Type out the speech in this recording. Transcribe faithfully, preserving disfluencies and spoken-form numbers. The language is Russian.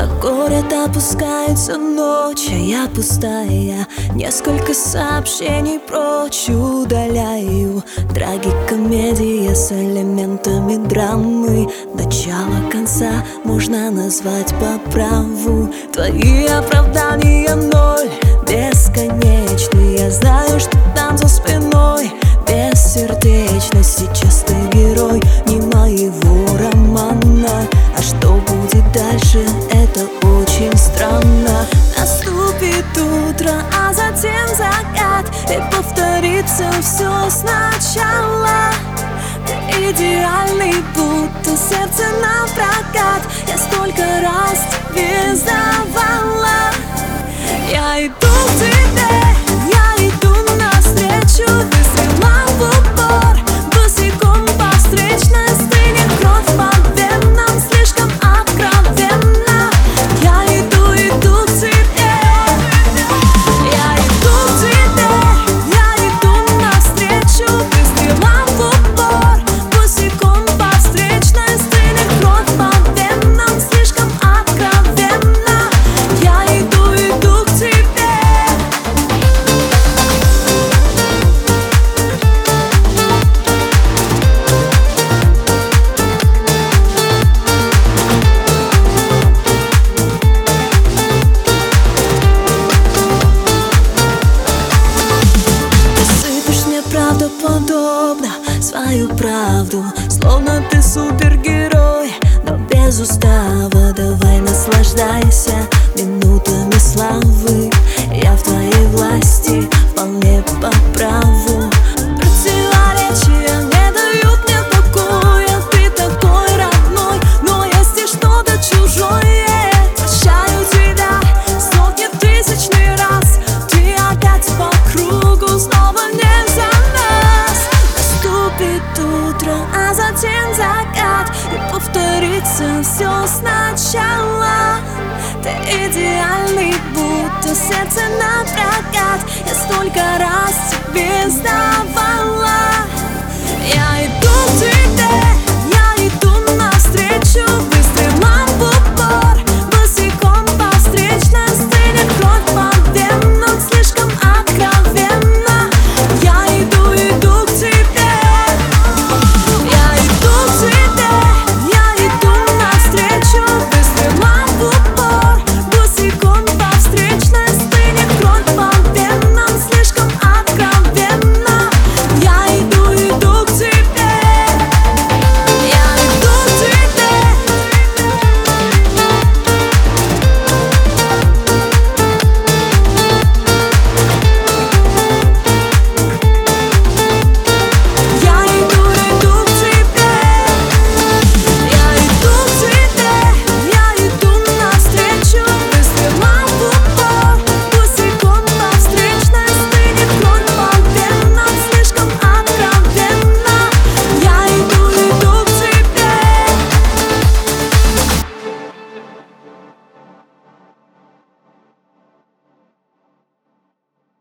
На город опускается ночь, а я пустая. Несколько сообщений прочь удаляю. Трагикомедия с элементами драмы. Начало конца можно назвать по праву. Твои оправдания ноль, бесконечны. Я знаю, что там за спиной бессердечность. Сейчас ты герой не моего романа. А что будет дальше, это очень странно. Наступит утро, а затем закат, и повторится все сначала. Ты идеальный, будто сердце напрокат. Я столько раз тебе сдавала. Я иду к тебе, я иду навстречу. Ты стрела в упор, босиком по встречной стене. Кровь по венам слишком откровенно. Я иду, иду к тебе. Я иду к тебе, я иду навстречу. Ты стрела в упор, босиком по встречной стене. Кровь по венам слишком откровенно. Я иду, иду к тебе. Правдоподобно свою правду, словно ты супергерой, но без устава. Давай наслаждайся минутами славы. Я в твоей власти, вполне по праву. Противоречия не дают мне покоя. Ты такой родной, но есть и что-то чужое. Прощаю тебя сотни тысячный раз. Ты опять по кругу, снова нельзя. Наступит утро, а затем закат, и повторится все сначала. Ты идеальный, будто сердце напрокат. Я столько раз тебе сдавала. Я иду к тебе.